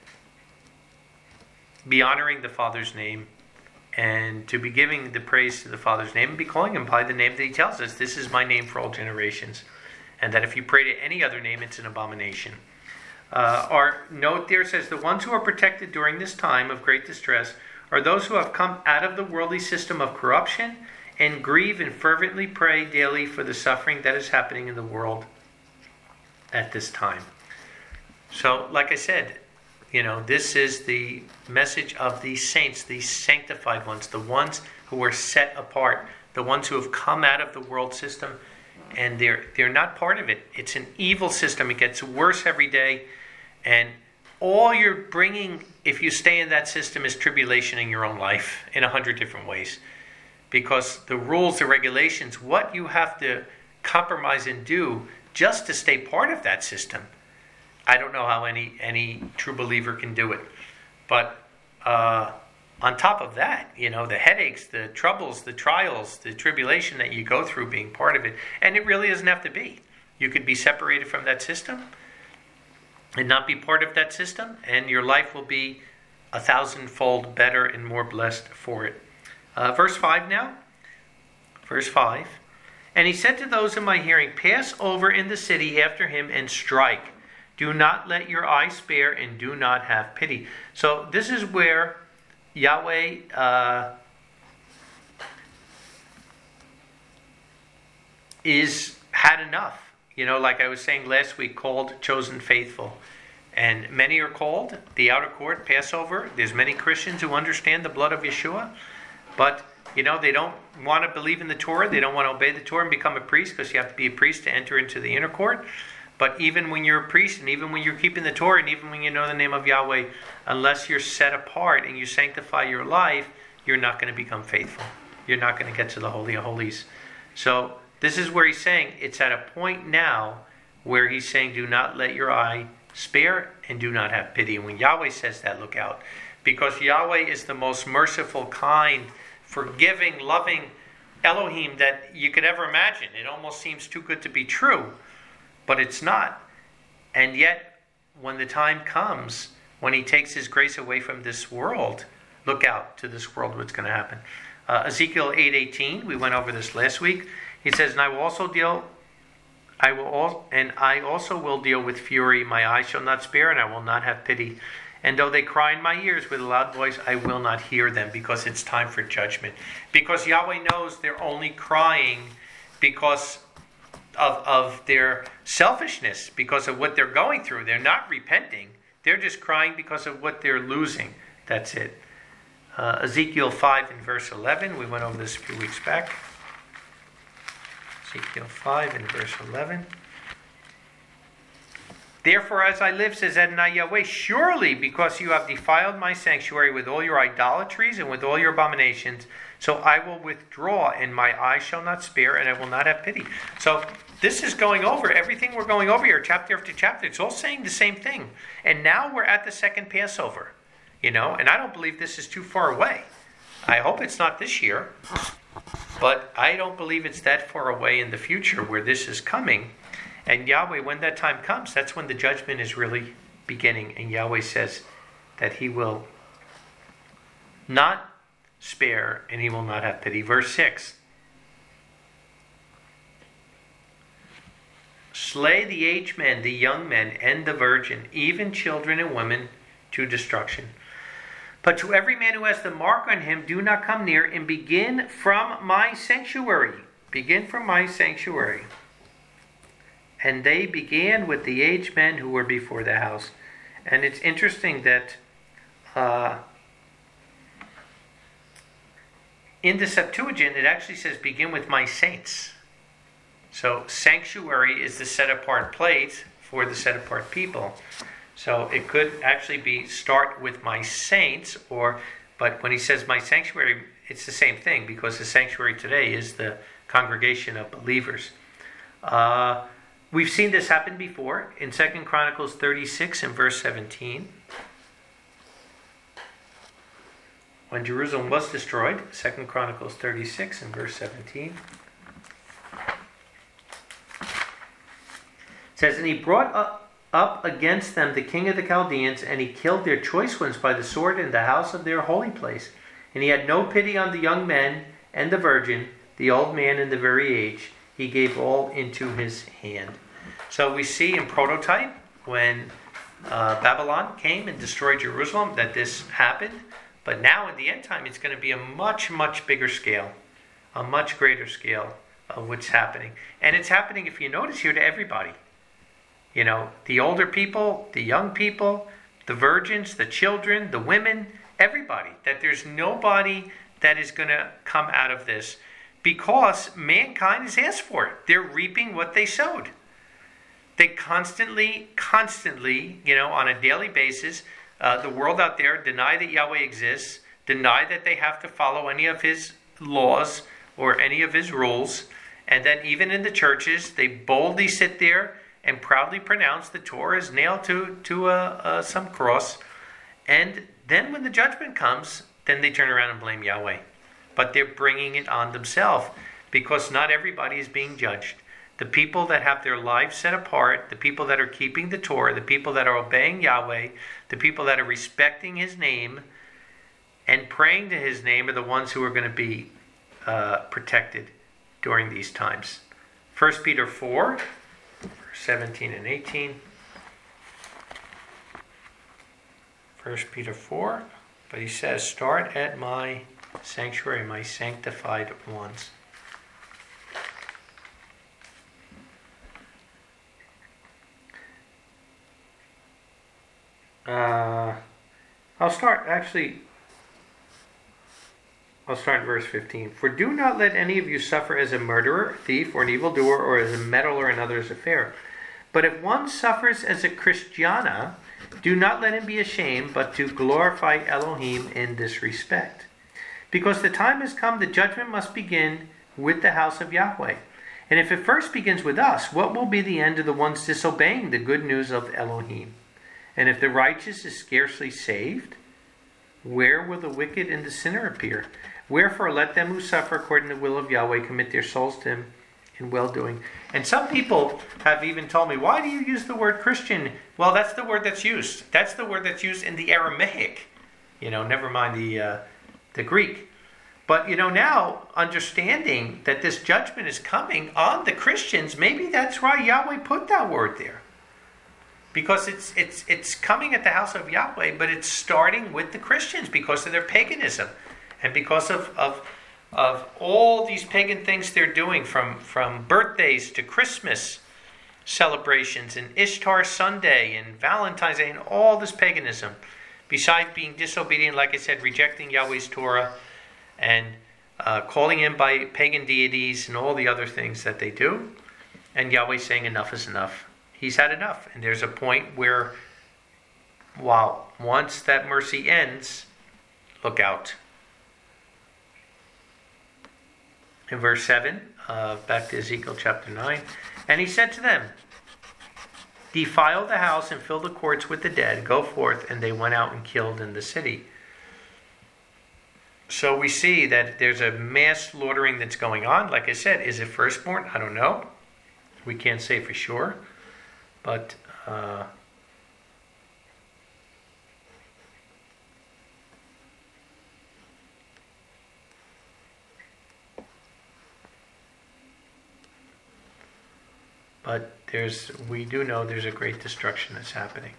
be honoring the Father's name, and to be giving the praise to the Father's name, and be calling him by the name that he tells us. This is my name for all generations, and that if you pray to any other name, it's an abomination. Our note there says, the ones who are protected during this time of great distress are those who have come out of the worldly system of corruption and grieve and fervently pray daily for the suffering that is happening in the world at this time. So, like I said, this is the message of these saints, these sanctified ones, the ones who are set apart, the ones who have come out of the world system, and they're not part of it. It's an evil system. It gets worse every day, and all you're bringing, if you stay in that system, is tribulation in your own life in 100 different ways. Because the rules, the regulations, what you have to compromise and do just to stay part of that system, I don't know how any true believer can do it. But on top of that, the headaches, the troubles, the trials, the tribulation that you go through being part of it, and it really doesn't have to be. You could be separated from that system and not be part of that system, and your life will be 1,000-fold better and more blessed for it. Verse 5 now. Verse 5. And he said to those in my hearing, pass over in the city after him and strike. Do not let your eye spare and do not have pity. So this is where Yahweh had enough. Like I was saying last week, called, chosen, faithful. And many are called, the outer court, Passover. There's many Christians who understand the blood of Yeshua. But, they don't want to believe in the Torah. They don't want to obey the Torah and become a priest, because you have to be a priest to enter into the inner court. But even when you're a priest, and even when you're keeping the Torah, and even when you know the name of Yahweh, unless you're set apart and you sanctify your life, you're not going to become faithful. You're not going to get to the Holy of Holies. So this is where he's saying, it's at a point now where he's saying, do not let your eye spare and do not have pity. And when Yahweh says that, look out. Because Yahweh is the most merciful, kind, forgiving, loving Elohim that you could ever imagine. It almost seems too good to be true, but it's not. And yet, when the time comes, when he takes his grace away from this world, look out to this world, what's going to happen. Ezekiel 8:18, we went over this last week. He says, and I also will deal with fury. My eye shall not spare, and I will not have pity. And though they cry in my ears with a loud voice, I will not hear them, because it's time for judgment. Because Yahweh knows they're only crying because of their selfishness, because of what they're going through. They're not repenting. They're just crying because of what they're losing. That's it. Ezekiel 5 and verse 11. We went over this a few weeks back. Ezekiel 5 and verse 11. Therefore, as I live, says Adonai Yahweh, surely because you have defiled my sanctuary with all your idolatries and with all your abominations, so I will withdraw, and my eye shall not spare, and I will not have pity. So this is going over everything we're going over here, chapter after chapter. It's all saying the same thing. And now we're at the second Passover, and I don't believe this is too far away. I hope it's not this year, but I don't believe it's that far away in the future where this is coming. And Yahweh, when that time comes, that's when the judgment is really beginning. And Yahweh says that he will not spare and he will not have pity. Verse 6. Slay the aged men, the young men, and the virgin, even children and women, to destruction. But to every man who has the mark on him, do not come near, and begin from my sanctuary. Begin from my sanctuary. And they began with the aged men who were before the house. And it's interesting that in the Septuagint, it actually says, begin with my saints. So sanctuary is the set-apart place for the set-apart people. So it could actually be start with my saints, but when he says my sanctuary, it's the same thing, because the sanctuary today is the congregation of believers. We've seen this happen before in 2 Chronicles 36 and verse 17. When Jerusalem was destroyed, 2 Chronicles 36 and verse 17. It says, and he brought up against them the king of the Chaldeans, and he killed their choice ones by the sword in the house of their holy place. And he had no pity on the young men and the virgin, the old man and the very aged. He gave all into his hand. So we see in prototype, when Babylon came and destroyed Jerusalem, that this happened. But now in the end time, it's going to be a much, much bigger scale, a much greater scale of what's happening. And it's happening, if you notice here, to everybody. The older people, the young people, the virgins, the children, the women, everybody. That there's nobody that is going to come out of this because mankind has asked for it. They're reaping what they sowed. They constantly, on a daily basis, the world out there deny that Yahweh exists, deny that they have to follow any of his laws or any of his rules. And then even in the churches, they boldly sit there and proudly pronounce the Torah is nailed to some cross. And then when the judgment comes, then they turn around and blame Yahweh. But they're bringing it on themselves because not everybody is being judged. The people that have their lives set apart, the people that are keeping the Torah, the people that are obeying Yahweh, the people that are respecting his name and praying to his name are the ones who are going to be protected during these times. 1 Peter 4, verse 17 and 18. 1 Peter 4, but he says, start at my sanctuary, my sanctified ones. I'll start in verse 15. For do not let any of you suffer as a murderer, thief, or an evildoer, or as a meddler in another's affair. But if one suffers as a Christiana, do not let him be ashamed, but to glorify Elohim in this respect. Because the time has come, the judgment must begin with the house of Yahweh. And if it first begins with us, what will be the end of the ones disobeying the good news of Elohim? And if the righteous is scarcely saved, where will the wicked and the sinner appear? Wherefore let them who suffer according to the will of Yahweh commit their souls to him in well-doing. And some people have even told me, why do you use the word Christian? Well, that's the word that's used. That's the word that's used in the Aramaic. Never mind the Greek. But, now, understanding that this judgment is coming on the Christians, maybe that's why Yahweh put that word there. Because it's coming at the house of Yahweh, but it's starting with the Christians because of their paganism. And because of all these pagan things they're doing, from birthdays to Christmas celebrations and Ishtar Sunday and Valentine's Day and all this paganism, besides being disobedient, like I said, rejecting Yahweh's Torah and calling him by pagan deities and all the other things that they do. And Yahweh saying enough is enough. He's had enough. And there's a point where, once that mercy ends, look out. In verse 7, back to Ezekiel chapter 9, and he said to them, defile the house and fill the courts with the dead. Go forth. And they went out and killed in the city. So we see that there's a mass slaughtering that's going on. Like I said, is it firstborn? I don't know. We can't say for sure. But we do know there's a great destruction that's happening.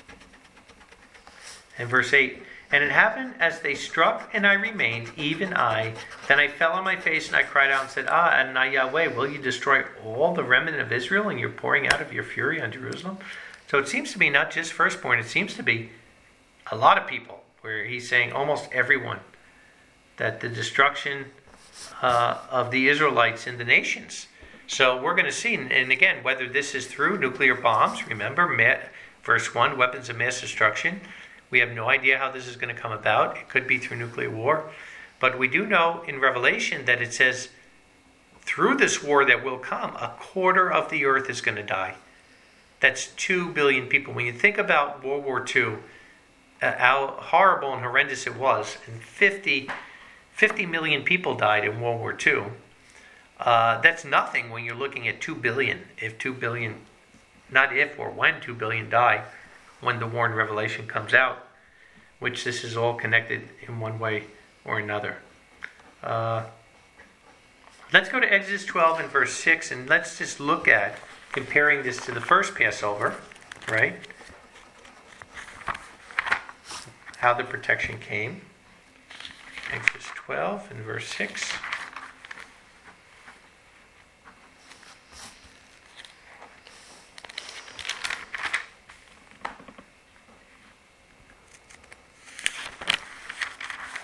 And verse 8, and it happened as they struck and I remained, even I, then I fell on my face and I cried out and said, Adonai Yahweh, will you destroy all the remnant of Israel and you're pouring out of your fury on Jerusalem? So it seems to be not just firstborn, it seems to be a lot of people, where he's saying almost everyone, that the destruction of the Israelites in the nations. So we're going to see, and again, whether this is through nuclear bombs, remember, verse 1, weapons of mass destruction. We have no idea how this is going to come about. It could be through nuclear war. But we do know in Revelation that it says, through this war that will come, 1/4 of the earth is going to die. That's 2 billion people. When you think about World War II, how horrible and horrendous it was, and 50 million people died in World War II. That's nothing when you're looking at 2 billion. If 2 billion, not if or when 2 billion die, when the war in Revelation comes out, which this is all connected in one way or another. Let's go to Exodus 12 and verse 6, and let's just look at comparing this to the first Passover, right? How the protection came. Exodus 12 and verse 6.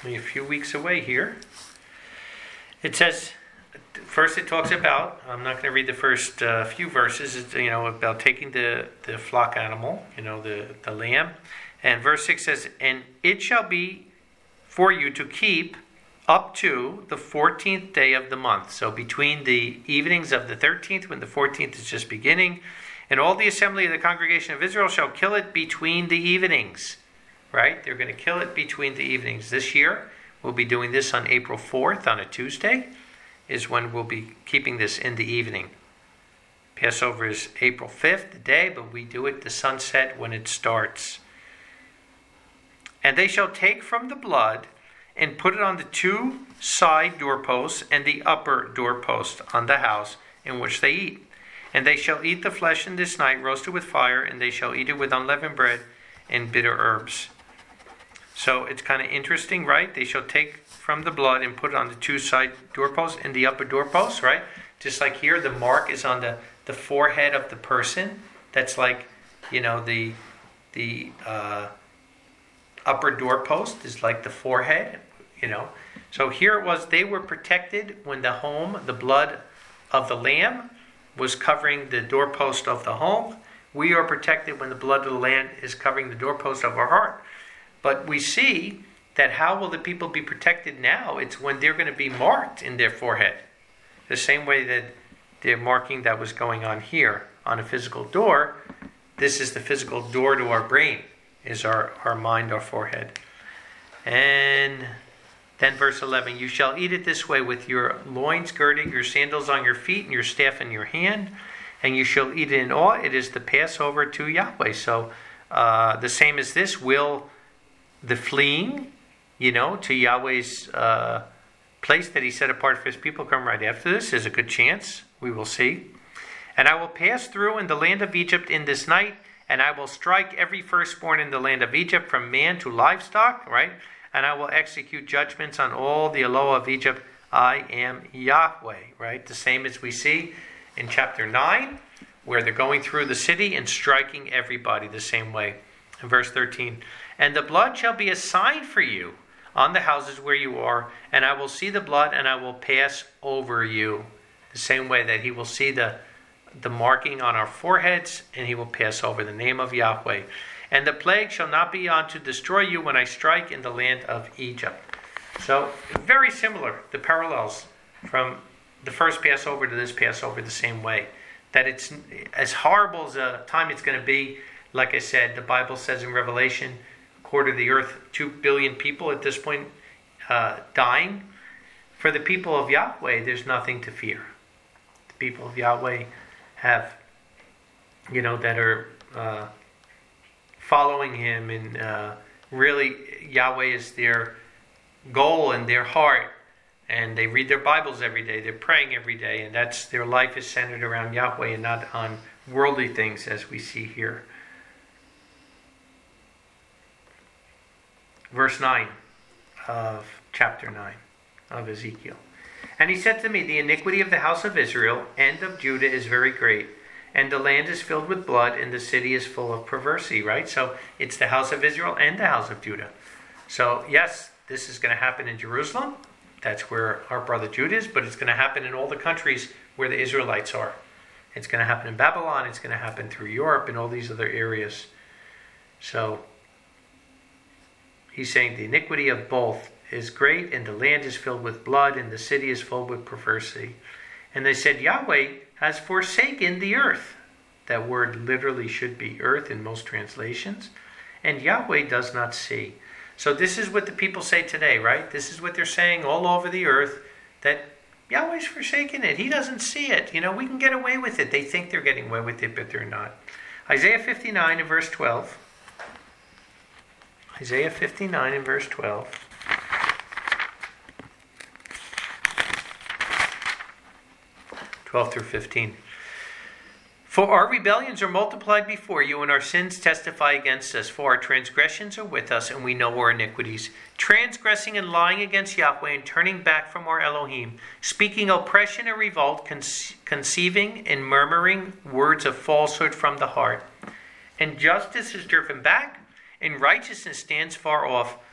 Only a few weeks away here. It says, first it talks about, I'm not going to read the first few verses, it's, about taking the flock animal, the lamb. And verse 6 says, and it shall be for you to keep up to the 14th day of the month. So between the evenings of the 13th, when the 14th is just beginning, and all the assembly of the congregation of Israel shall kill it between the evenings. Right? They're going to kill it between the evenings. This year, we'll be doing this on April 4th, on a Tuesday, is when we'll be keeping this in the evening. Passover is April 5th, the day, but we do it the sunset when it starts. And they shall take from the blood and put it on the 2 side doorposts and the upper doorpost on the house in which they eat. And they shall eat the flesh in this night, roasted with fire, and they shall eat it with unleavened bread and bitter herbs. So it's kind of interesting, right? They shall take from the blood and put it on the 2 side doorposts and the upper doorposts, right? Just like here, the mark is on the forehead of the person. That's like, the upper doorpost is like the forehead, So here it was, they were protected when the blood of the lamb was covering the doorpost of the home. We are protected when the blood of the lamb is covering the doorpost of our heart. But we see that how will the people be protected now? It's when they're going to be marked in their forehead. The same way that the marking that was going on here on a physical door, this is the physical door to our brain, is our mind, our forehead. And then verse 11, you shall eat it this way, with your loins girding, your sandals on your feet, and your staff in your hand, and you shall eat it in awe. It is the Passover to Yahweh. So the same as this, will the fleeing, to Yahweh's place that he set apart for his people come right after this? There's a good chance. We will see. And I will pass through in the land of Egypt in this night, and I will strike every firstborn in the land of Egypt, from man to livestock, right? And I will execute judgments on all the Eloah of Egypt. I am Yahweh, right? The same as we see in chapter 9, where they're going through the city and striking everybody the same way. In verse 13, and the blood shall be a sign for you on the houses where you are, and I will see the blood, and I will pass over you. The same way that he will see the marking on our foreheads, and he will pass over the name of Yahweh. And the plague shall not be on to destroy you when I strike in the land of Egypt. So, very similar, the parallels from the first Passover to this Passover the same way. That it's as horrible as a time it's going to be. Like I said, the Bible says in Revelation, a quarter of the earth, 2 billion people at this point dying. For the people of Yahweh, there's nothing to fear. The people of Yahweh have, that are following him, and really Yahweh is their goal and their heart, and they read their Bibles every day, they're praying every day, and that's their life is centered around Yahweh and not on worldly things, as we see here. Verse 9 of chapter 9 of Ezekiel. And he said to me, the iniquity of the house of Israel and of Judah is very great, and the land is filled with blood, and the city is full of perversity, right? So it's the house of Israel and the house of Judah. So yes, this is going to happen in Jerusalem. That's where our brother Judah is, but it's going to happen in all the countries where the Israelites are. It's going to happen in Babylon. It's going to happen through Europe and all these other areas. So he's saying the iniquity of both is great, and the land is filled with blood, and the city is filled with perversity. And they said, Yahweh has forsaken the earth. That word literally should be earth in most translations. And Yahweh does not see. So this is what the people say today, right? This is what they're saying all over the earth, that Yahweh's forsaken it. He doesn't see it. We can get away with it. They think they're getting away with it, but they're not. Isaiah 59 and verse 12. Isaiah 59 and verse 12. 12 through 15. For our rebellions are multiplied before you, and our sins testify against us. For our transgressions are with us, and we know our iniquities. Transgressing and lying against Yahweh, and turning back from our Elohim. Speaking oppression and revolt, conceiving and murmuring words of falsehood from the heart. And justice is driven back, and righteousness stands far off.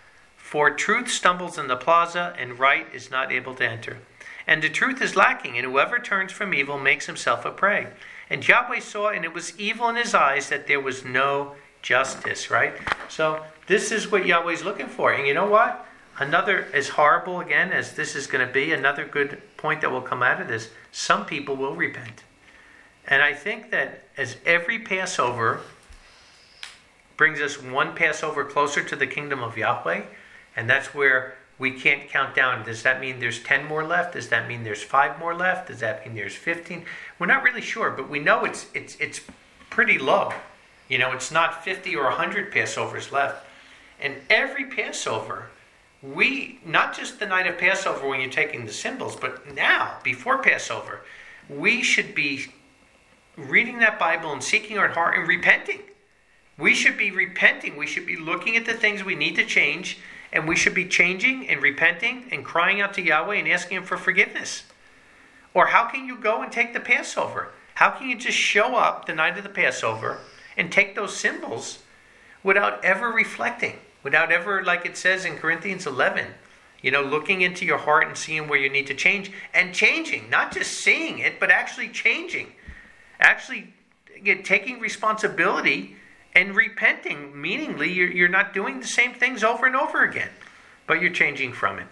For truth stumbles in the plaza, and right is not able to enter. And the truth is lacking, and whoever turns from evil makes himself a prey. And Yahweh saw, and it was evil in his eyes, that there was no justice, right? So this is what Yahweh's looking for. And you know what? Another, as horrible again as this is going to be, another good point that will come out of this, some people will repent. And I think that as every Passover brings us one Passover closer to the kingdom of Yahweh, and that's where we can't count down. Does that mean there's 10 more left? Does that mean there's 5 more left? Does that mean there's 15? We're not really sure, but we know it's pretty low. You know, it's not 50 or 100 Passovers left. And every Passover, we, not just the night of Passover when you're taking the symbols, but now, before Passover, we should be reading that Bible and seeking our heart and repenting. We should be repenting. We should be looking at the things we need to change, and we should be changing and repenting and crying out to Yahweh and asking Him for forgiveness. Or how can you go and take the Passover? How can you just show up the night of the Passover and take those symbols without ever reflecting? Without ever, like it says in Corinthians 11, looking into your heart and seeing where you need to change and changing. Not just seeing it, but actually changing. Actually taking responsibility and repenting. Meaningly, you're not doing the same things over and over again, but you're changing from it.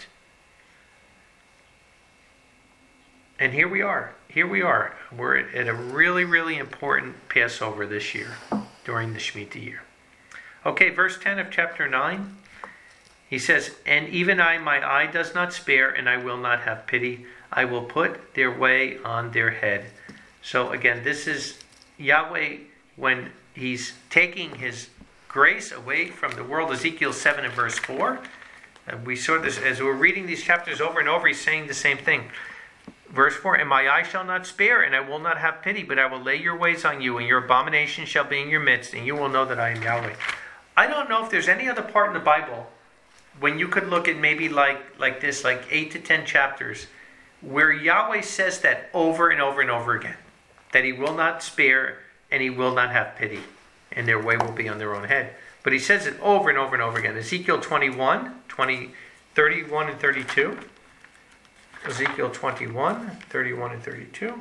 And here we are. We're at a really, really important Passover this year, during the Shemitah year. Okay, verse 10 of chapter 9. He says, "And even I, my eye does not spare, and I will not have pity. I will put their way on their head." So again, this is Yahweh when He's taking His grace away from the world. Ezekiel 7 and verse 4. We saw this as we're reading these chapters over and over. He's saying the same thing. Verse 4, "And my eye shall not spare, and I will not have pity, but I will lay your ways on you, and your abomination shall be in your midst, and you will know that I am Yahweh." I don't know if there's any other part in the Bible when you could look at maybe like this, like 8 to 10 chapters, where Yahweh says that over and over and over again, that He will not spare and He will not have pity, and their way will be on their own head. But He says it over and over and over again. Ezekiel 21, 31 and 32. Ezekiel 21, 31 and 32.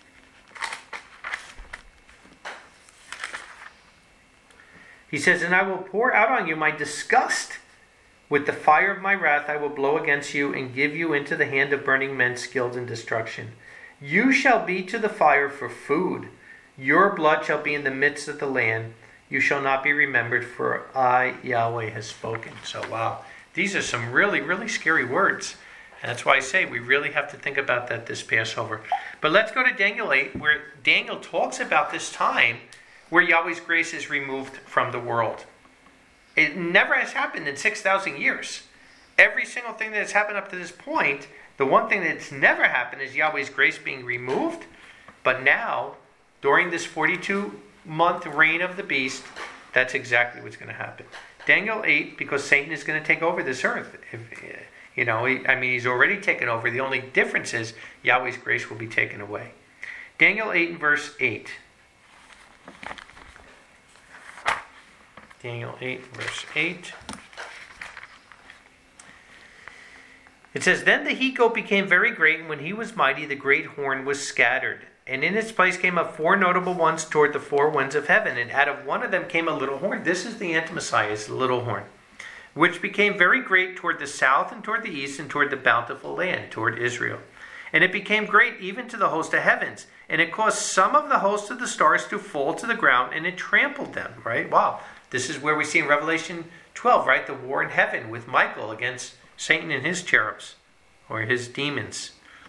He says, "And I will pour out on you my disgust. With the fire of my wrath I will blow against you and give you into the hand of burning men skilled in destruction. You shall be to the fire for food. Your blood shall be in the midst of the land. You shall not be remembered, for I, Yahweh, has spoken." So wow, these are some really, really scary words. And that's why I say we really have to think about that this Passover. But let's go to Daniel 8, where Daniel talks about this time where Yahweh's grace is removed from the world. It never has happened in 6,000 years. Every single thing that has happened up to this point, the one thing that's never happened is Yahweh's grace being removed. But now, during this 42-month reign of the beast, that's exactly what's going to happen. Daniel 8, because Satan is going to take over this earth. He's already taken over. The only difference is Yahweh's grace will be taken away. Daniel 8 and verse 8. Daniel 8, verse 8. It says, "Then the he-goat became very great, and when he was mighty, the great horn was scattered. And in its place came up 4 notable ones toward the 4 winds of heaven. And out of one of them came a little horn." This is the anti-Messiah, is the little horn. "Which became very great toward the south and toward the east and toward the bountiful land," toward Israel. "And it became great even to the host of heavens. And it caused some of the host of the stars to fall to the ground, and it trampled them." Right? Wow. This is where we see in Revelation 12, right? The war in heaven with Michael against Satan and his cherubs, or his demons.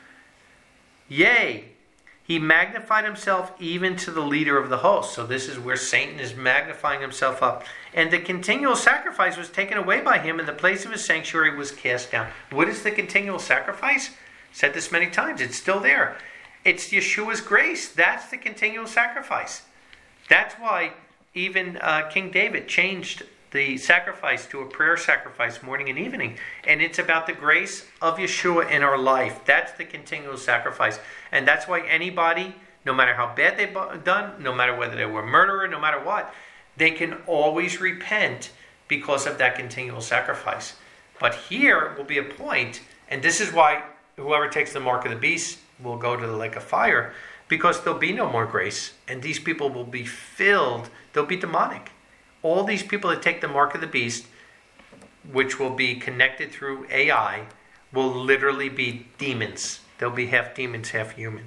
"Yea, he magnified himself even to the leader of the host." So this is where Satan is magnifying himself up. "And the continual sacrifice was taken away by him, and the place of his sanctuary was cast down." What is the continual sacrifice? Said this many times. It's still there. It's Yeshua's grace. That's the continual sacrifice. That's why even King David changed the sacrifice to a prayer sacrifice morning and evening. And it's about the grace of Yeshua in our life. That's the continual sacrifice. And that's why anybody, no matter how bad they've done, no matter whether they were a murderer, no matter what, they can always repent because of that continual sacrifice. But here will be a point, and this is why whoever takes the mark of the beast will go to the lake of fire, because there'll be no more grace, and these people will be filled, they'll be demonic. All these people that take the mark of the beast, which will be connected through AI, will literally be demons. They'll be half demons, half human.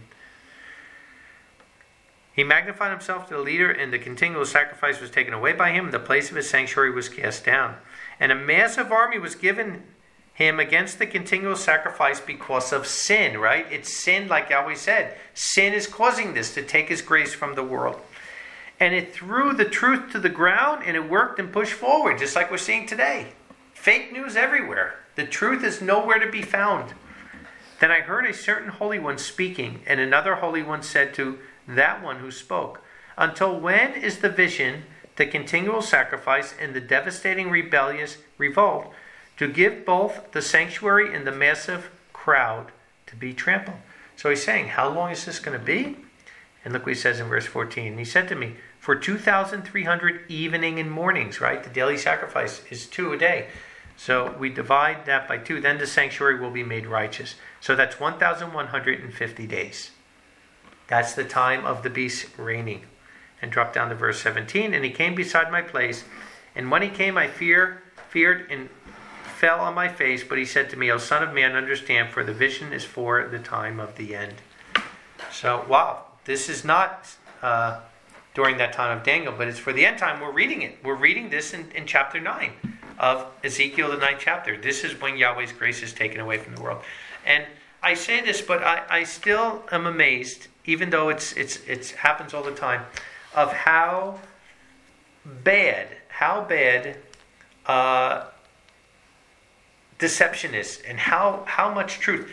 He magnified himself to the leader, and the continual sacrifice was taken away by him, and the place of his sanctuary was cast down. And a massive army was given him against the continual sacrifice because of sin, right? It's sin, like Yahweh said. Sin is causing this, to take his grace from the world. And it threw the truth to the ground, and it worked and pushed forward, just like we're seeing today. Fake news everywhere. The truth is nowhere to be found. Then I heard a certain Holy One speaking, and another Holy One said to that one who spoke, "Until when is the vision, the continual sacrifice, and the devastating rebellious revolt, to give both the sanctuary and the massive crowd to be trampled?" So he's saying, how long is this going to be? And look what he says in verse 14. He said to me, for 2,300 evening and mornings, right? The daily sacrifice is 2 a day. So we divide that by 2. Then the sanctuary will be made righteous. So that's 1,150 days. That's the time of the beast reigning. And drop down to verse 17. And he came beside my place. And when he came, I feared and fell on my face. But he said to me, O son of man, understand, for the vision is for the time of the end. So, wow. This is not during that time of Daniel, but it's for the end time. We're reading it. We're reading this in chapter 9 of Ezekiel, the 9th chapter. This is when Yahweh's grace is taken away from the world. And I say this, but I still am amazed, even though it happens all the time, of how bad deception is, and how much truth.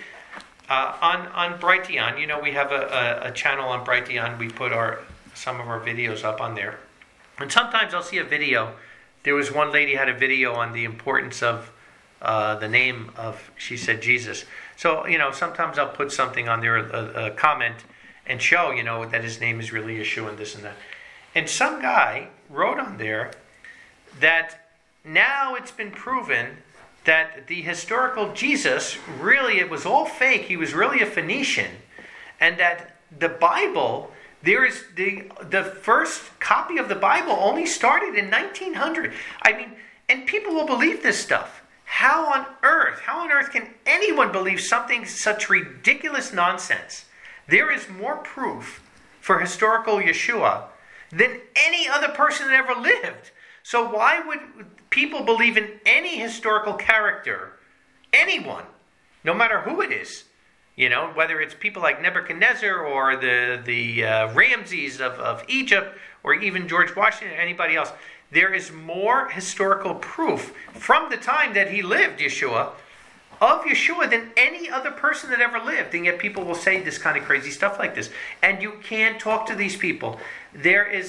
On Brighteon, we have a channel on Brighteon. We put some of our videos up on there. And sometimes I'll see a video. There was one lady had a video on the importance of the name of, she said, Jesus. So, sometimes I'll put something on there, a comment, and show, that his name is really Yeshua and this and that. And some guy wrote on there that now it's been proven that the historical Jesus, really, it was all fake. He was really a Phoenician. And that the Bible, there is the first copy of the Bible only started in 1900. And people will believe this stuff. How on earth can anyone believe something such ridiculous nonsense? There is more proof for historical Yeshua than any other person that ever lived. So why would people believe in any historical character, anyone, no matter who it is? Whether it's people like Nebuchadnezzar or the Ramses of Egypt, or even George Washington or anybody else. There is more historical proof from the time that he lived, Yeshua, than any other person that ever lived. And yet people will say this kind of crazy stuff like this. And you can't talk to these people. There is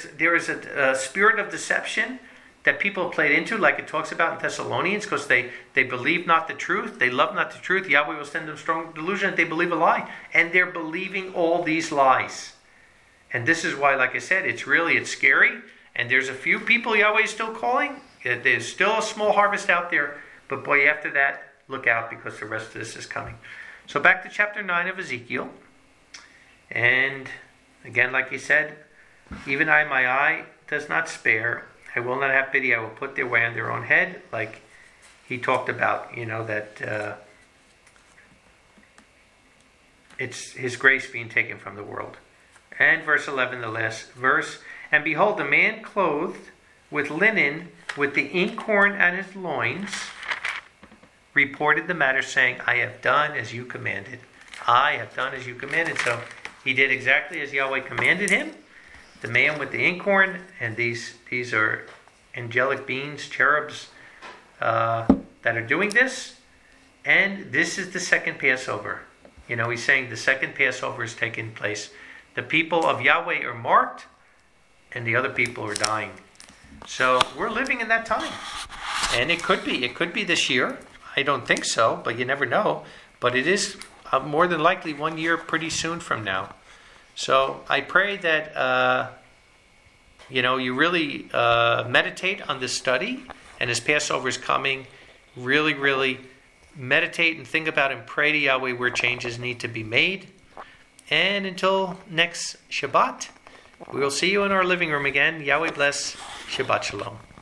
a spirit of deception that people played into, like it talks about in Thessalonians, because they believe not the truth, they love not the truth. Yahweh will send them strong delusion that they believe a lie. And they're believing all these lies. And this is why, like I said, it's scary. And there's a few people Yahweh is still calling. There's still a small harvest out there. But boy, after that, look out, because the rest of this is coming. So back to chapter 9 of Ezekiel. And again, like he said, even I, my eye, does not spare. I will not have pity. I will put their way on their own head. Like he talked about, that it's his grace being taken from the world. And verse 11, the last verse. And behold, a man clothed with linen, with the inkhorn at his loins, reported the matter, saying, I have done as you commanded. I have done as you commanded. So he did exactly as Yahweh commanded him. The man with the inkhorn, and these are angelic beings, cherubs, that are doing this. And this is the second Passover. He's saying the second Passover is taking place. The people of Yahweh are marked, and the other people are dying. So we're living in that time. And it could be this year. I don't think so, but you never know. But it is more than likely 1 year pretty soon from now. So I pray that you really meditate on this study, and as Passover is coming, really, really meditate and think about and pray to Yahweh where changes need to be made. And until next Shabbat, we will see you in our living room again. Yahweh bless. Shabbat Shalom.